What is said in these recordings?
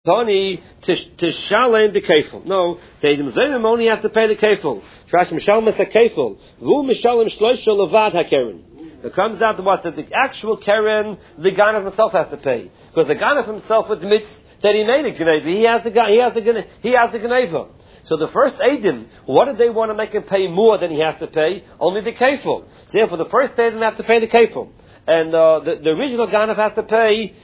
Tony to shalem the kefil. No, the Zayim only have to pay the kefil. Trash mishalem is a kefil. Vu mishalem shloisha levad hakeren. It comes out to what that the actual keren the Ganav himself has to pay, because the Ganav himself admits that he made a Geneva. He has the Geneva. So the first Eidim, what did they want to make him pay more than he has to pay? Only the kefil. So therefore, the first Eidim have to pay the kefil. And the original Ganav has to pay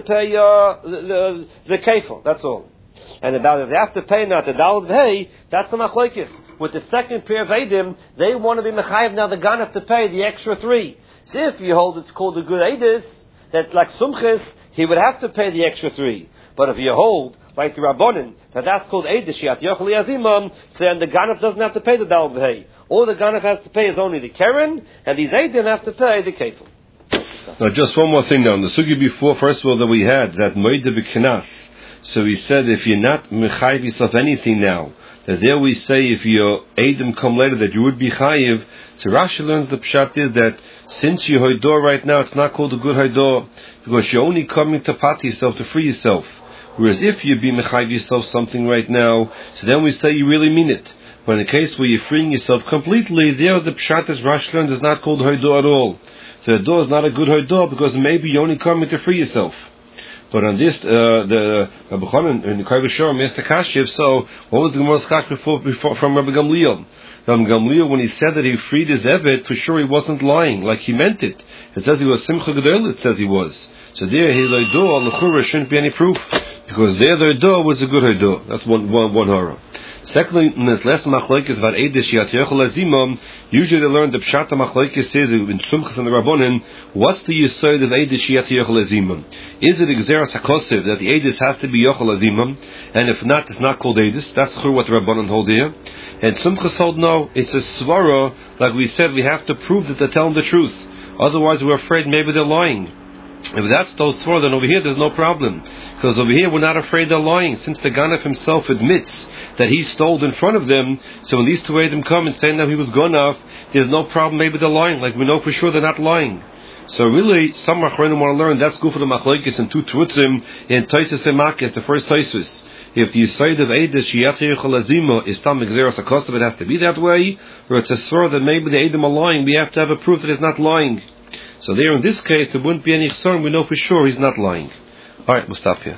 the kefil. That's all. And about if they have to pay not the Daled V'Hei, that's the machlokes. With the second pair of Eidim, they want to be mechayev now the Ganav to pay the extra 3. So if you hold it's called a good Eidis, that like Sumchis, he would have to pay the extra 3. But if you hold like the Rabbonin, that's called Eidis Shiat Yochel Yazimam, so then the Ganav doesn't have to pay the Daled V'Hei. All the Ganav has to pay is only the Keren, and these Eidim have to pay the kefil. Now, just one more thing now. In the sugi before, first of all, that we had that moide b'knas. So he said, if you're not mechayiv yourself anything now, that there we say if your Eidim come later that you would be chayiv. So Rashi learns the pshat is that since you're hoidor right now, it's not called a good hoidor because you're only coming to pat yourself to free yourself. Whereas if you be mechayiv yourself something right now, so then we say you really mean it. But in the case where you're freeing yourself completely, there the pshat is Rashi learns is not called hoidor at all. So the door is not a good hoidor because maybe you're only coming to free yourself. But on this, the Rabbi Chanan in the Kaveh Shor Mr. Kashiv. So what was the Gemara's Kash before from Rabbi Gamliel? Rabbi Gamliel, when he said that he freed his Evet, for sure he wasn't lying, like he meant it. It says he was Simcha Gedol. It says he was. So there his hoidor l'chura shouldn't be any proof because there the hoidor was a good hoidor. That's one horror. Secondly, in this last machlokes about Eidish Yat Yochel Azimam, usually they learn the Pshat machlokes is in Sumchas and the Rabbonin. What's the yesod of Eidish Yat Yochel Azimam? Is it Gzeras Hakosiv that the Eidis has to be Yochel Azimam, and if not, it's not called Eidis? That's what the Rabbonin hold here. And Sumchas hold no, it's a svara. Like we said, we have to prove that they're telling the truth. Otherwise, we're afraid maybe they're lying. If that's those four, then over here there's no problem. Because over here we're not afraid they're lying, since the Ganav himself admits that he stole in front of them. So when these two Eidim come and say now he was Ganav, there's no problem, maybe they're lying. Like we know for sure they're not lying. So really, some Achronim want to learn, that's good for the Machlokes and two Tvutzim in Taisus Emakis, the first Taisus. If the Yisayid of Eidish Yat Yochel Azimah is Tam Gzeras HaKosav, it has to be that way, or it's a swear that maybe the Eidim are lying, we have to have a proof that it's not lying. So there, in this case, there wouldn't be any chsarm. We know for sure he's not lying. All right, we'll stop here.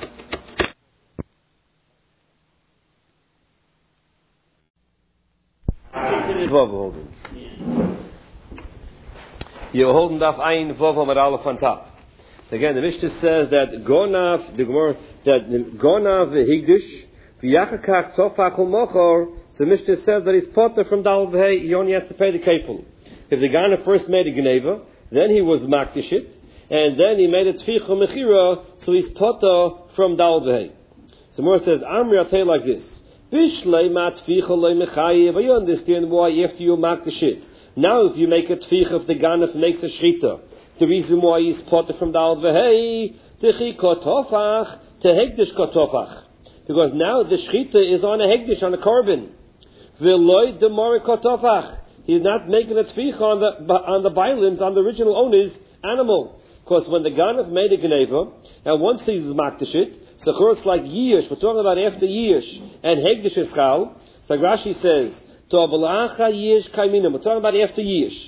You're holding off ein vav with aleph on top. Again, the Mishnah says that gonav, the Gemara, that gonav higdish v'yachakach tzofach u'mochor. So the Mishnah says that he's potter from Daled V'Hei. He only has to pay the kefil. If the Ganav first made a Geneva, then he was makdishit, and then he made a tficha mechira, so he's potter from Daled V'Hei. So Mor says, Amri, I'll tell you like this. Bishlei ma tficha lei mechayev. You understand why after you makdishit. Now if you make a tficha, if the Ganav makes a shchita, the reason why he's potter from Daled V'Hei, techi kotofach, tehegdish kotofach. Because now the shchita is on a hegdish, on a korban. V'loi demori kotofach. He's not making a tficha on the violence, on the original owner's animal. Because when the Ganav made a Geneva, and once he's makdishit, so it's like Yish, we're talking about after Yish, and Hegdish is Chal, so Rashi says, To Abalacha Yish Kaiminam, we're talking about after Yish.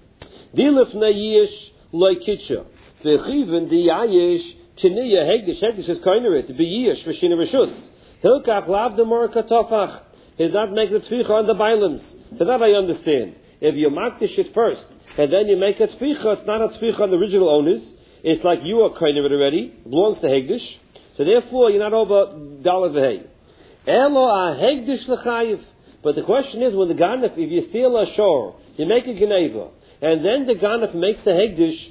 Dilifna Yish Loi Kitcha, V'chiven Di Yayish, Chiniya Hegdish is Kainerit, Be Yish, V'shina Rishus, Hilkach Lav Demor Katofach, he's not making a tficha on the violence. So that I understand. If you makdish it first, and then you make a tficha, it's not a tficha on the original owners. It's like you are kind of it already. It belongs to Hegdish. So therefore, you're not over Daled V'Hei. Elo a Hegdish l'chayiv. But the question is, when the Ganav, if you steal a shor, you make a Geneva, and then the Ganav makes the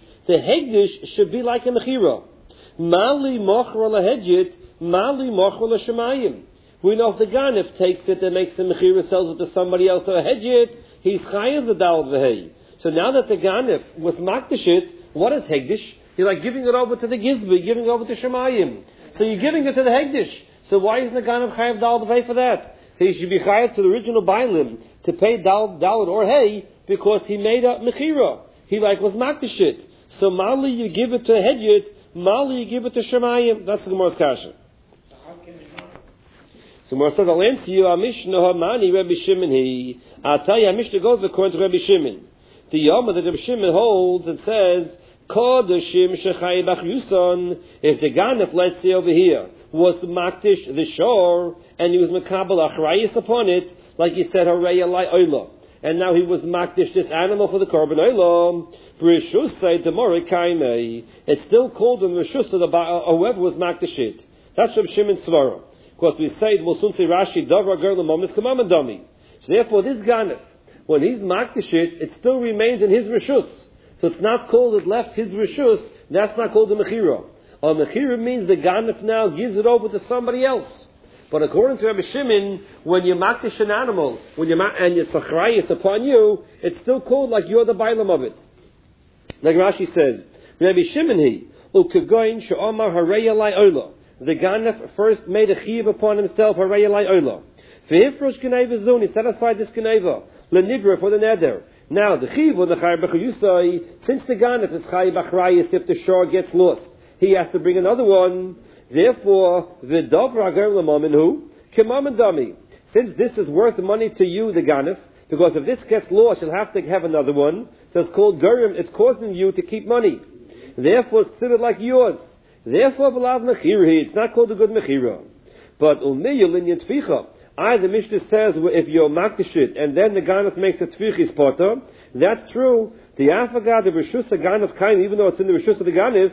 Hegdish should be like a Mechira. Mali mochra lahedjit, mali mochra l'shemayim. We know if the Ganav takes it and makes the Mechira, sells it to somebody else, or a Hedjit, he's chayav the Daled V'Hei. So now that the Ganav was makdishit, what is Hegdish? You're like giving it over to the Gizbi, giving it over to Shemayim. So you're giving it to the Hegdish. So why isn't the Ganav chayav Daled V'Hei for that? He should be chayav to the original Bailim to pay Daled or Hey because he made a Mechira. He like was makdishit. So Mali you give it to Hedjit, Mali you give it to Shemayim. That's the Gemara's kasha. So Gemara says, I'll answer you, Mishnah Hamani Rabbi Shimon he. I'll tell you, Mishnah goes according to Rabbi Shimon. The Yom that Rabbi Shimon holds and says, Kodashim Shechai Bach Yuson, if the Ganef, let's say over here, was Maktish the shore, and he was Makabal Achrayis upon it, like he said, Harei Alai Oila. And now he was Makdish this animal for the Korban Oila. B'Rishusay Demore Kaimei. It's still called in Rishus of whoever was Makdish it. That's Rabbi Shimon's Svara. Of course, we say, we'll soon say Rashi, Davra Ger L'Momis Kamamadami. So therefore, this Ganef, when he's Makdish it still remains in his Rishus. So it's not called it left his Rishus, that's not called the Mechira. A Mechira means the Ganef now gives it over to somebody else. But according to Rabbi Shimon, when you Makdish an animal, and your Sachrayis upon you, it's still called like you're the Bailam of it. Like Rashi says, Rabbi Shimon he, Ukagoin Sha'omar Harei Alai Ola. The Ganef first made a chiv upon himself, Harei Alai Ola. Ve'ifrosh Geneva Zun, he set aside this Geneva, Lenibra for the Neder. Now, the chiv on the Chai B'chayusai, since the Ganef is Chai B'chrayis, if the shore gets lost, he has to bring another one. Therefore, the Dovra Ger L'Mominhu, K'Mamandami. Since this is worth money to you, the Ganef, because if this gets lost, you'll have to have another one. So it's called Gerim, it's causing you to keep money. Therefore, it's considered like yours. Therefore, B'lav Mechiri, it's not called a good Mechira. But Ulmiyu Linyan Tficha. The Mishnah says, if you're Makdish it, and then the Ganef makes a Tfichis Potter, that's true. The Afagad, the Rishus, the Ganef Kaim, even though it's in the Rishus of the Ganef,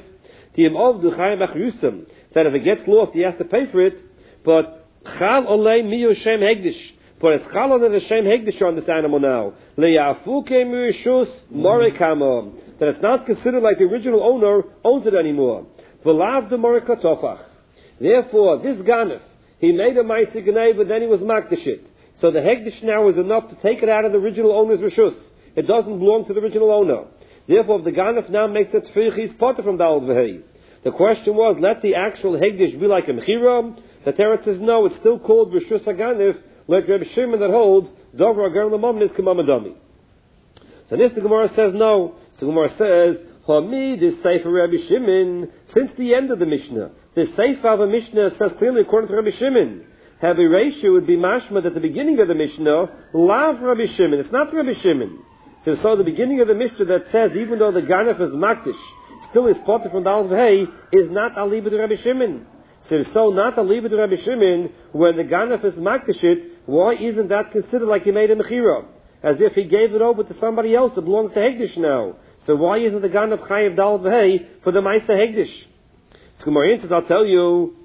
that if it gets lost, he has to pay for it. But Chal Olei Miyu Shem Hegdish. But it's Chal Olei the Shem Hegdish on this animal now. Le'afuke Mirishus Morikama. That it's not considered like the original owner owns it anymore. V'lav de Morikatofach. Therefore, this Ganef, he made a Maisi Gnei, but then he was Makdish it. So the Hegdish now is enough to take it out of the original owner's Rishus. It doesn't belong to the original owner. Therefore, if the Ganef now makes a Tfichis Potter from Dal V'hei. The question was, let the actual Hegdish be like a Mechira? The Teretz says, no, it's still called Rishus HaGanef, like Rabbi Shimon that holds, Dovra Ger L'Momin is K'Mamadami. So this the Gemara says, no. So the Gemara says, Hamid is Sefer Rabbi Shimon, since the end of the Mishnah. The Sefer of the Mishnah says clearly according to Rabbi Shimon. Heavy ratio would be mashma at the beginning of the Mishnah, Lav Rabbi Shimon. It's not Rabbi Shimon. So the beginning of the Mishnah that says, even though the Ganef is Makdish, still is potter from Dal V'hei, is not Aliba to Rabbi Shimon. So not Aliba to Rabbi Shimon, when the Ganef is Makdishit, why isn't that considered like he made a Mechira? As if he gave it over to somebody else that belongs to Hegdish now. So why isn't the Ganef Chayiv Dal V'hei for the Meister Hegdish? So Gemara answers, I'll tell you,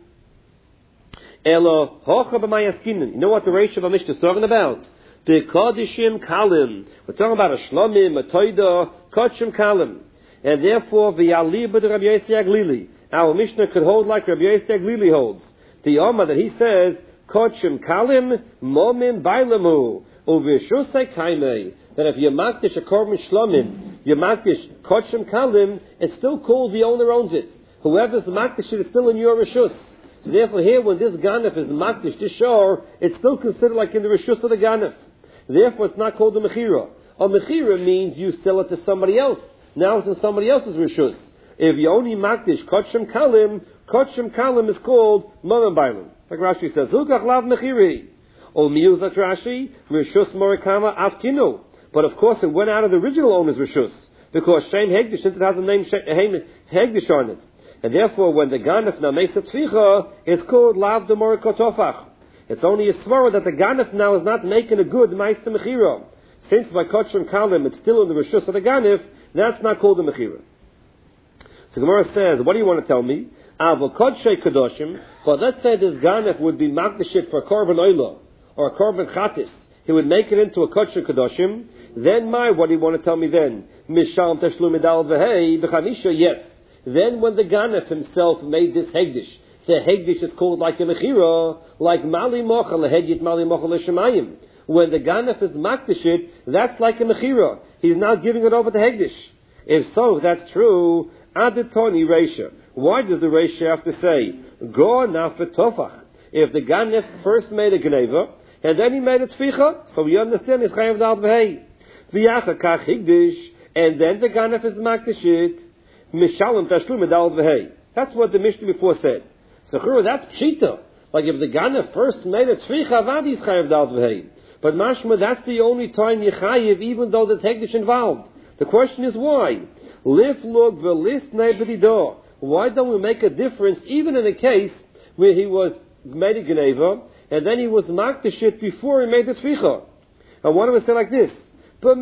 Elo Hocha B'mayaskinen. You know what the ratio of Mishnah is talking about? The Kodishim Kalim. We're talking about a Shlomim, a Toida, Kodshim Kalim. And therefore, v'yaliba de Rabbi Yossi Aglili. Our Mishnah could hold like Rabbi Yossi Aglili holds. The Yoma that he says, Kodshim Kalim, Momim Bailamu, Uvishusay Kaimei. That if you makdish a korban shlomim, you makdish Kodshim Kalim, it's still called the owner owns it. Whoever's makdish it is still in your rishus. So therefore, here when this ganef is makdish, this shor, it's still considered like in the rishus of the ganef. Therefore, it's not called a mechira. A mechira means you sell it to somebody else. Now it's in somebody else's rishus. If you only makdish Kodshim Kalim is called Mamam Bailam. Like Rashi says, Zukach Lav Mechiri. O Miyuzak Rashi, Rishus Morikama Afkinu. But of course it went out of the original owner's rishus. Because Shem Hegdish, since it has the name Hegdish on it. And therefore when the Ganef now makes a Tzvicha, it's called Lav de Morikotofach. It's only a svara that the Ganef now is not making a good Meister Mechira. Since by Kodshim Kalim it's still in the rishus of the Ganef, that's not called a Mechira. So Gemara says, what do you want to tell me? Avokodshe Kadoshim, but let's say this Ganef would be Magdashit for Korban Oila, or a Korban Chatis. He would make it into a Kodshe Kadoshim. Then what do you want to tell me then? Misham Tashlum Edal V'hei B'chamisha, yes. Then when the Ganef himself made this Hegdish, the Hegdish is called like a Mechira, like Mali Mocha Lehegyit Mali Mocha Leshemayim. When the Ganef is Magdashit, that's like a Mechira. He's now giving it over to Hegdish. If so, that's true, Aditoni Reisha. Why does the Reisha have to say, Go Nafetofach? If the Ganef first made a Gneva, and then he made a Tficha, so we understand it's Chayav Dal V'hei. V'yacha Kach Hegdish, and then the Ganef is Magdashit, Mishalem Tashlum Dal V'hei. That's what the Mishnah before said. So that's Pshita. Like if the Ganef first made a Tzricha Avad, he's Chayav Dal V'hei. But mashma, that's the only time you Chayav, even though there's Hegdish involved. The question is why? Lif log v'list ne'bedidah. Why don't we make a difference even in a case where he was made a Geneva and then he was marked the shit before he made the Tzricha? And why do we say like this? When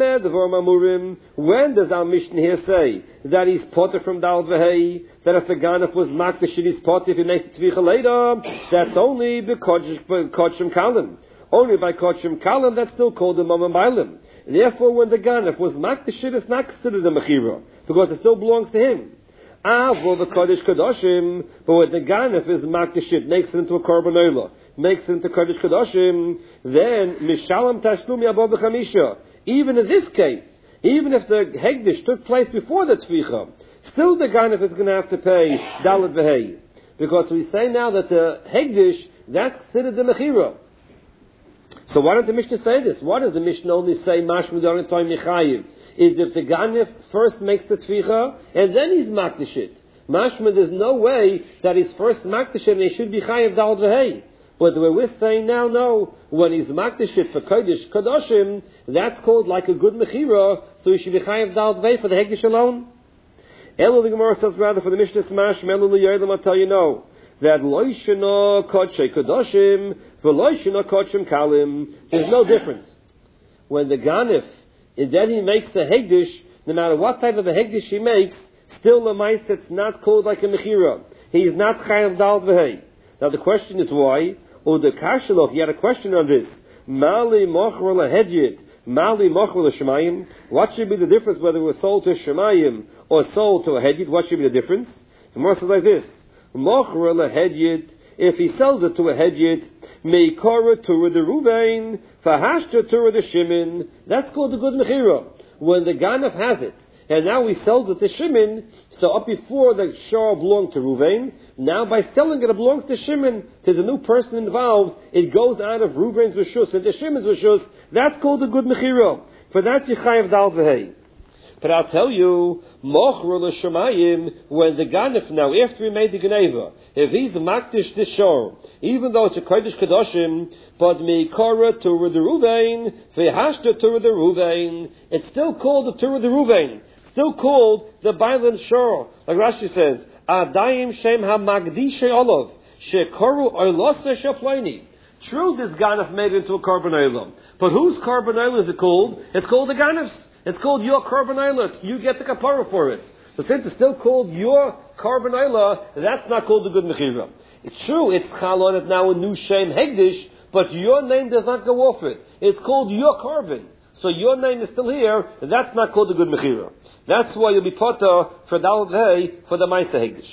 does our Mishnah here say that he's potter from Dal V'hei, that if the Ganef was marked the shit he's potter if he makes the Tzricha later? That's only because Kodshim Kalim. Only by Kodshim Kalim that's still called the Mamam Bailim. Therefore, when the Ganef was marked the shit, it's not considered a Mechira, because it still belongs to him. The Kodesh Kadoshim, but when the Ganef is marked the shit, makes it into a Korban Olah, makes it into Kodesh Kadoshim, then Mishalam Tashlum Yabov B'chamisha. Even in this case, even if the Hegdish took place before the Tzvicha, still the Ganef is going to have to pay Dalet V'hei. Because we say now that the Hegdish, that's considered the Mechira. So why don't the Mishnah say this? Why does the Mishnah only say Mashma D'Orin Toy Mechayiv? Is if the Ganef first makes the Tzvicha, and then he's Makdashit. Mashma, there's no way that he's first Makdashit and he should be Chayiv Dalet V'hei. But the way we're saying now, no, when he's Makdashit for Kodesh Kadoshim, that's called like a good Mechira, so he should be Chayiv Dalet V'hei for the Hegdish alone. Elo the Gemara says rather for the Mishnah Smash, Melu L'Yodim, I'll tell you no. That Loishana Kodshei Kadoshim, V'Loishana Kodshim Kalim, there's no difference. When the Ganef, and then he makes a Hegdish, no matter what type of a Hegdish he makes, still the mice it's not called like a Mechira. He is not Chayav Dalet V'hei. Now the question is why? Or the Kashalok, he had a question on this. Mali Mochra LaHedjit, Mali Mochra LaShemayim. What should be the difference whether it was sold to Shemayim or sold to a Hedjit? What should be the difference? The Gemara says like this. Mochra LaHedjit, if he sells it to a Hedjit, Meikora Tura de Ruvain, Fahashta Tura de Shimon, that's called a good Mechira. When the Ganef has it, and now he sells it to Shimon, so up before the Shah belonged to Ruvain, now by selling it, it belongs to Shimon. There's a new person involved, it goes out of Ruvain's Rishus into Shimon's Rishus, that's called a good Mechira. For that you Chayav Dalet V'hei. But I'll tell you, Mochra L'Shemayim, when the Ganef now, after he made the Geneva, if he's Makdish this Shor, even though it's a Kodesh Kadoshim, but Meikora Tura de Ruvain, V'Hashta Tura de Ruvain, it's still called the Tura de Ruvain, still called the Bailan Shor. Like Rashi says, Adayim Shem HaMagdishe Olav, Shekoru Oilose Shaflaini. True, this Ganef made it into a Korban Olam, but whose Korban Olam is it called? It's called the Ganef's. It's called your Korban Olah. You get the kapara for it. So since it's still called your Korban Olah, that's not called the good Mechira. It's true, it's Chal on it now a new Shem Hegdish, but your name does not go off it. It's called your Korban. So your name is still here, and that's not called the good Mechira. That's why you'll be potter for Dalet V'hei for the Ma'aseh Hegdish.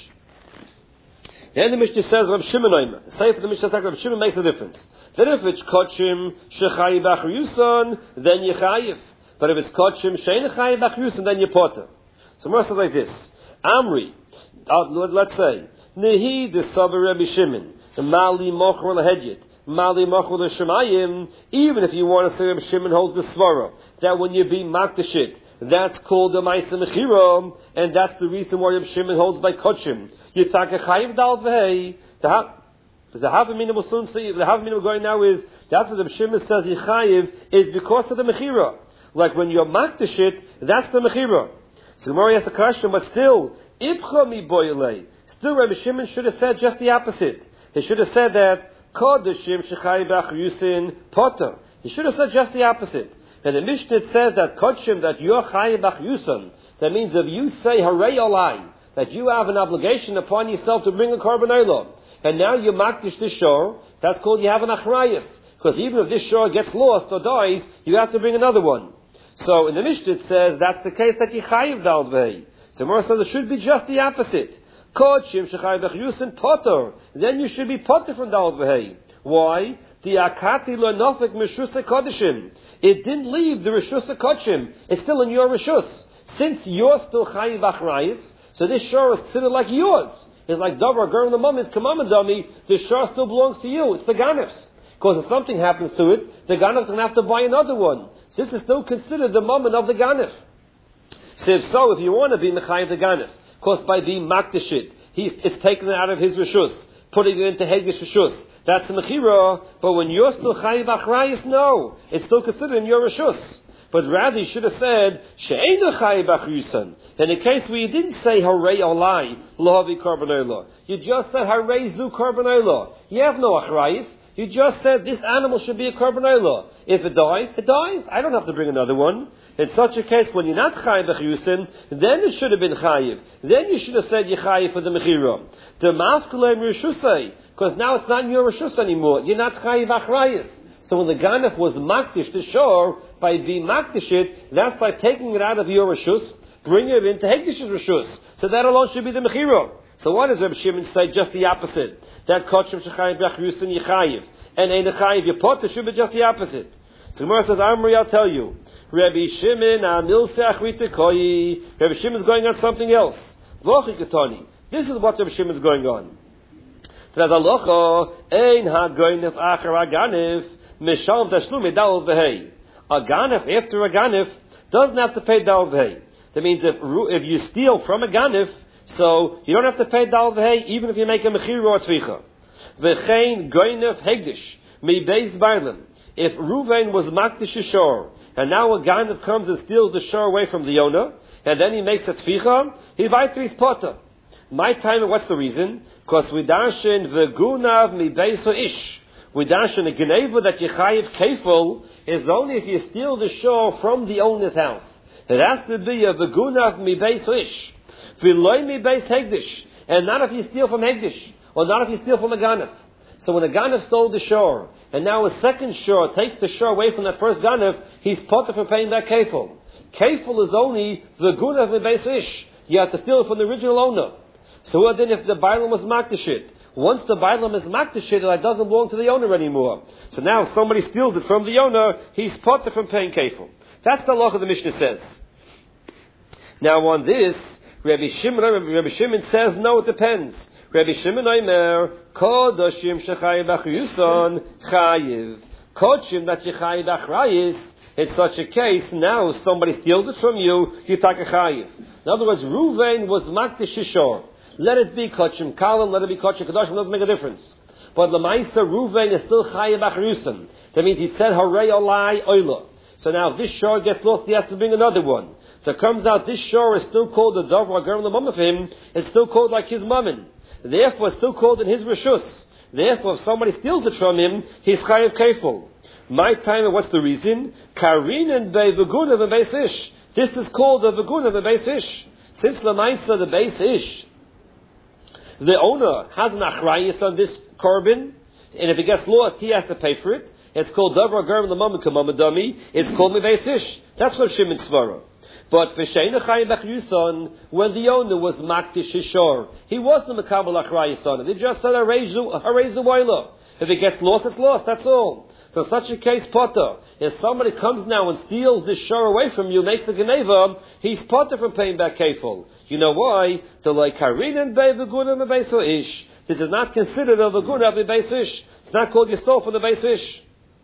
Then the Mishnah says, Rav Shimon Omer. Say for the Mishnah says, Rav Shimon makes a difference. Then if it's Kodshim Shechayiv Achar Yuson, then Yechayiv. But if it's Kodshim Shein Chayiv Achar Yuson, then you potter. So Gemara says like this. Amri, let's say, Nehi de Savar Rabbi Shimon, Mali Mochra LaHedjit, Mali Mochra LaShemayim, even if you want to say Rabbi Shimon holds the Svara, that when you be Makdashit, that's called the Ma'aseh Mechira, and that's the reason why Rabbi Shimon holds by Kodshim. You take a Chayiv Dalet V'hei, the Havamina will soon see, the Havamina going now is, that's what Rabbi Shimon says Yechayiv is because of the Mechira. Like when you're Makdashit, that's the Mechira. So Gemara asks the question, but still, Ibcha mi boyelei. Still, Rabbi Shimon should have said just the opposite. He should have said that Kodeshim Shechayiv Achar Yuson Potter. He should have said just the opposite. And the Mishnah says that Kodeshim, that you're Chayiv Achar Yuson. That means if you say Harei Olai, that you have an obligation upon yourself to bring a Korban Olah, and now you Makdish this shor, that's called you have an Achrayus. Because even if this shor gets lost or dies, you have to bring another one. So in the Mishnah it says that's the case that you Chayiv Dalet V'hei. So Gemara says it should be just the opposite. Kodshim Shechayiv Achar Yuson Potter. Then you should be Potter from Dalet V'hei. Why? The Akati Lo Nofek Meshus Kodeshim. It didn't leave the Rishus Kodeshim. It's still in your Rishus. Since you're still Chayiv Achrayus, so this shor is considered like yours. It's like Davar Gur the Mum is Kamamazami. This shor still belongs to you. It's the Ganef's. Because if something happens to it, the Ganef's going to have to buy another one. This is still considered the moment of the Ganef. So if you want to be Mechayiv the Ganef, because by being Makdashit, it's taken out of his Rishus, putting it into Hegdish Rishus, That's the Mechira, but when you're still Chayiv Achrayis, no. It's still considered in your Rishus. But rather you should have said, She'einu Chayiv Achrayusan. In the case where you didn't say Harei Olai, Lo Havi Korban Olah. You just said Harei Zu Korban Olah. You have no Achrayis. You just said this animal should be a Korban Olah. If it dies, it dies. I don't have to bring another one. In such a case, when you're not Chayiv Achrayusan, then it should have been Chayiv. Then you should have said Yechayiv for the Mechira. The Mafkulei Rishusay. Because now it's not in your Rishus anymore. You're not Chayiv Achrayis. So when the Ganef was Makdish to shore, by being Makdish it, that's by taking it out of your Rishus, bringing it into Hegdish's Rishus. So that alone should be the Mechira. So what does Rabbi Shimon say? Just the opposite. That Kotchem Shechayiv Achrayusan Yechayiv. And Ein Chayiv Yepot, it should be just the opposite. So Gemara says, Amri, I'll tell you. Rabbi Shimon, Amil Se'achrita Koyi. Rabbi Shimon is going on something else. Vochi Ketoni. This is what Rabbi Shimon is going on. That halacha ein hagoynef acher aganif mishalv tashlum dal v'hei. A ganif after a ganif doesn't have to pay dal v'hei. That means if you steal from a ganif, so you don't have to pay dal v'hei even if you make a mechira or tzvicha. V'chein goynef hegdish mi beis barlim. If Ruvain was makdish shor and now a ganif comes and steals the shor away from the owner and then he makes a tzvicha, he vaytris potter. My time, what's the reason? Because we darshan v'gunav mi beiso ish. We darshan a geneva that yechayiv kefil is only if you steal the shore from the owner's house. It has to be a v'gunav mi beiso ish. V'loy mi beis hegdish. And not if you steal from hegdish. Or not if you steal from a ganef. So when a ganef stole the shore, and now a second shore takes the shore away from that first ganef, he's potter for paying that kefil. Kefil is only v'gunav mi beiso ish. You have to steal it from the original owner. So what then if the Bailam was Makdashit? Once the Bailam is Makdashit, it doesn't belong to the owner anymore. So now if somebody steals it from the owner, he's potter from paying kefil. That's the law the Mishnah says. Now on this, Rabbi Shimon says, no, it depends. Rabbi Shimon Omer, Kodoshim Shechayiv Achrayuson Chayiv. Kodshim that Shechayiv Achrayis. In such a case, now if somebody steals it from you, you take a Chayiv. In other words, Ruvain was Makdish Shishor. Let it be Kotchim Kalam, let it be Kotchim Kadoshim, doesn't make a difference. But Lamaisa Ruvain is still Chayiv Achrayusan. That means he said Harei Olai Oila. So now if this shore gets lost, he has to bring another one. So it comes out this shore is still called the Dovra Germ Lamam of him, it's still called like his mammon. Therefore it's still called in his Rishus. Therefore if somebody steals it from him, he's Chayiv Kefil. My time, what's the reason? Karinen Bei V'Gunav and Beis Ish. This is called the V'Gunav and Beis Ish. Since Lamaisa the Beis Ish, the owner has an achrayus on this korban, and if it gets lost, he has to pay for it. It's called Davar Germ Lamam Kamamadami. It's called Beis Ish. That's what Shimon Svara. But V'Sheina Chayiv Achrayuson, when the owner was Makdish Shishor, he wasn't Makabel Achrayus on it. They just said Harezu Waila. If it gets lost, it's lost. That's all. So in such a case, potter. If somebody comes now and steals this shore away from you, makes a geneva, he's potter from paying back kefil. You know why? The like Karinen Bei V'Gunav and Beis Ish. This is not considered a V'Gunav and Beis Ish. It's not called you stole from the Beis Ish.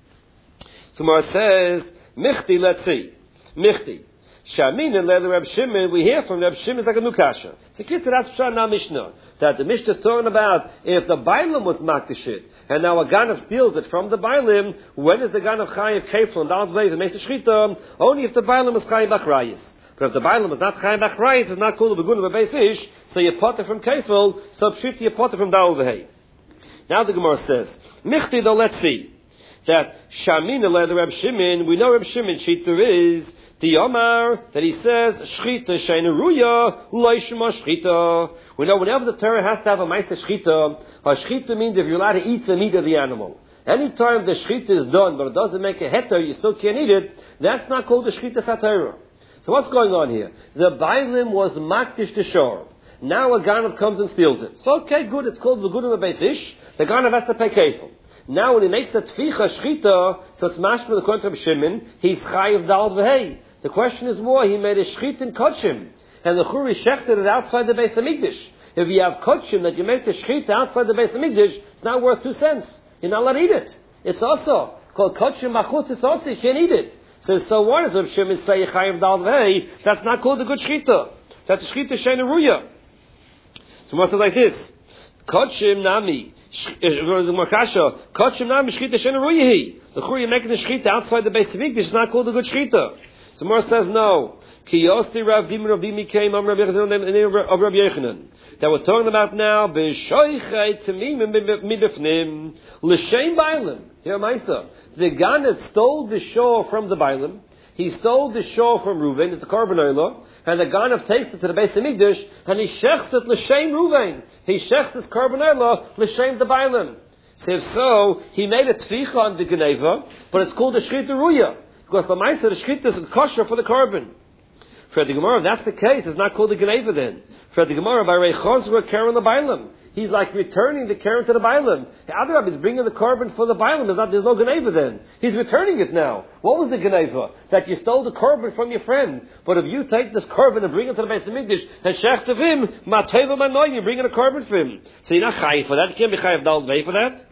So Mara says, Michti, let's see. Michti. Shamin and Leila Reb Shimon, we hear from Reb Shimon, it's like a Nukasha. So that's Pshat na Mishnah. That the Mishnah is talking about if the Bailam was Makdashit, and now a Ganav steals it from the Bailam, when is the Ganav Chayiv Kefil and Dalad Vleis and makes a Shchita? Only if the Bailam is Chayiv Achrayis. But if the Bailam is not Chayiv Achrayis, it's not called the Begun of a Beis Ish, so you potter from Kefil, so Pshit you potter from Dalad Vleis. Now the Gemara says, Michti though, let's see. That Shamin and Leila Reb Shimon, we know Reb Shimon Shita is the Omar, that he says, Shchita Sheina Ruya, Loishma Shchita. We know whenever the Torah has to have a Maisa Shchita, a Shchita means if you're allowed to eat the meat of the animal. Anytime the Shchita is done, but it doesn't make a heter, you still can't eat it, that's not called the Shchita Satira. So what's going on here? The Bailim was Makdish to shore. Now a Ganav comes and steals it. So okay, good, it's called the Gudim of Beis Ish, the Ganav has to pay kefil. Now when he makes a Tficha Shchita, so it's mashma the contrary of Shimon, he's Chayiv Dal V'hei. The question is more, he made a shchit in Kotchim, and the Churi shechted it outside the Beis HaMikdash. If you have Kotchim that you make the shchit outside the Beis HaMikdash, it's not worth 2 cents. You're not allowed to eat it. It's also called Kotchim Machutz, it's also, you can't eat it. So what does Rav Shimon say, Chayiv Dal V'hei? That's not called a good shchita. That's a shchita Sheina Ruya. So what says like this, Kotchim Nami, Kachim Nam Shchita Shena Ruyahi. The Chur, you're making the Shchita outside the Beis Hamikdash. It's not called a good Shchita. So Mar says no. Ki Yosti Rav Dimi Rav Dimi came of Rabbi Yechanan. That we're talking about now, B'shoichay Tamim Midifnim L'Shem Bailim. Here, Meister. The Ganef stole the shore from the Bailim. He stole the shore from Reuven. It's the Korban Olah. And the Ganef takes it to the Beis Hamikdash, and he shechts it L'Shem Reuven. He shechts his Korban Olah L'Shem the Bailim. So if so, he made a tficha on the Geneva, but it's called the Shchita Ruya. Because the Meister, the Shchita is kosher for the Korban. For the Gemara, if that's the case, it's not called the Geneva then. For the Gemara, by Rei Chosra Karen the Bailam. He's like returning the Karen to the Bailam. The other Rabbi is bringing the Korban for the Bailam. There's no Geneva then. He's returning it now. What was the Geneva? That you stole the Korban from your friend. But if you take this Korban and bring it to the Beis Hamikdash and shecht of him, Mateva Manoy, you're bringing a Korban for him. So you're not chayiv for that. You can't be chayiv Dal Vei for that.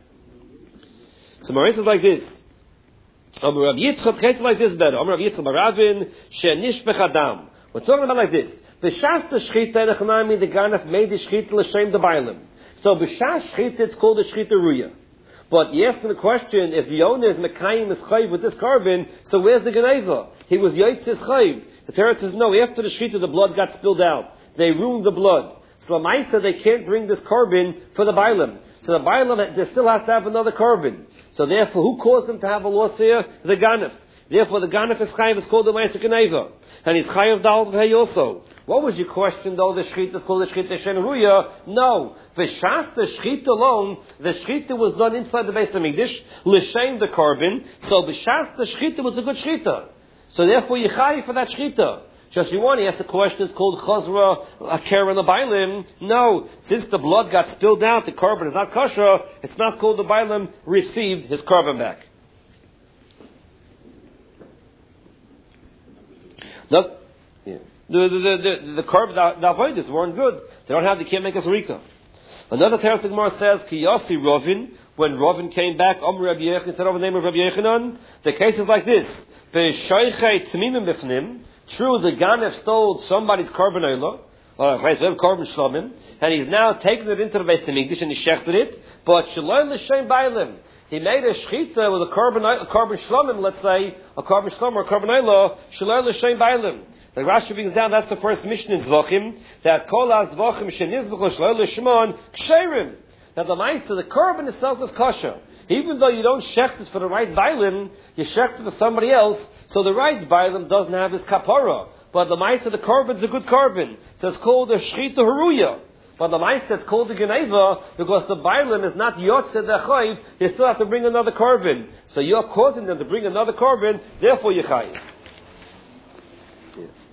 So Maurice is like this. Amar Rav Yitzchak takes it like this better. Amar Rav Yitzchak Baravin she'nishpech adam. We're talking about like this. B'shas the shchita nechanami the Ganef made the shchita l'shem the bailim. So b'shas shchita it's called the shchita ruya. But you ask the question, if the owner is mekayim is chayiv with this carbon, so where's the Geneva? He was yotzis chayiv. The Torah says no. After the shchita, the blood got spilled out. They ruined the blood. So Lamaita, they can't bring this carbon for the bailim. So the bailim, they still have to have another carbon. So therefore, who caused them to have a loss here? The Ganef. Therefore, the Ganef is chayiv. It's called the Meiser Geneva. And he's chayiv Dal Vei also. What was your question though? The shchita is called the shchita Shen Ruya? No. V'shas the shchita alone, the shchita was done inside the Beis Hamikdash, l'shem the carbon. So v'shas the shchita was a good shchita. So therefore, you chayiv for that shchita. Just you want to ask the question, it's called Chazra Akera the Bailim. No, since the blood got spilled out, the carbon is not kosher, it's not called the Bailim received his carbon back. The carbon, the avoiders weren't good. They can't make us rika. Another Teres Gemara says, Ki Yossi Rovin, when Rovin came back, Rabbi Yechon, said over the name of Rabbi Yechanan, the case is like this. Be'shoichay tzmimim b'fnim. True, the Ganef stole somebody's Korban Olah, or Korban Shlomim, and he's now taken it into the Beis Hamikdash and he shechted it, but Shalom L'Shem Bailim. He made a shchita with a Korban Shlomim, let's say, a Korban Shlomim or a Korban Olah, Shalom L'Shem Bailim. The Rashi brings down, that's the first mission in Zvachim, that Kol HaZvachim Shenizbuchu Shalom L'Shmon Ksherim. That the Meister, the Korban itself is kosher. Even though you don't shecht it for the right Bailim, you shecht it for somebody else, so the right Bailim doesn't have his kapara. But the Meister, the Korban is a good Korban. So it's called the Shchita Haruya. But the Meister is called the Geneva because the Bailim is not Yotzeh Dechayiv, you still have to bring another Korban. So you're causing them to bring another Korban, therefore you're Chayiv.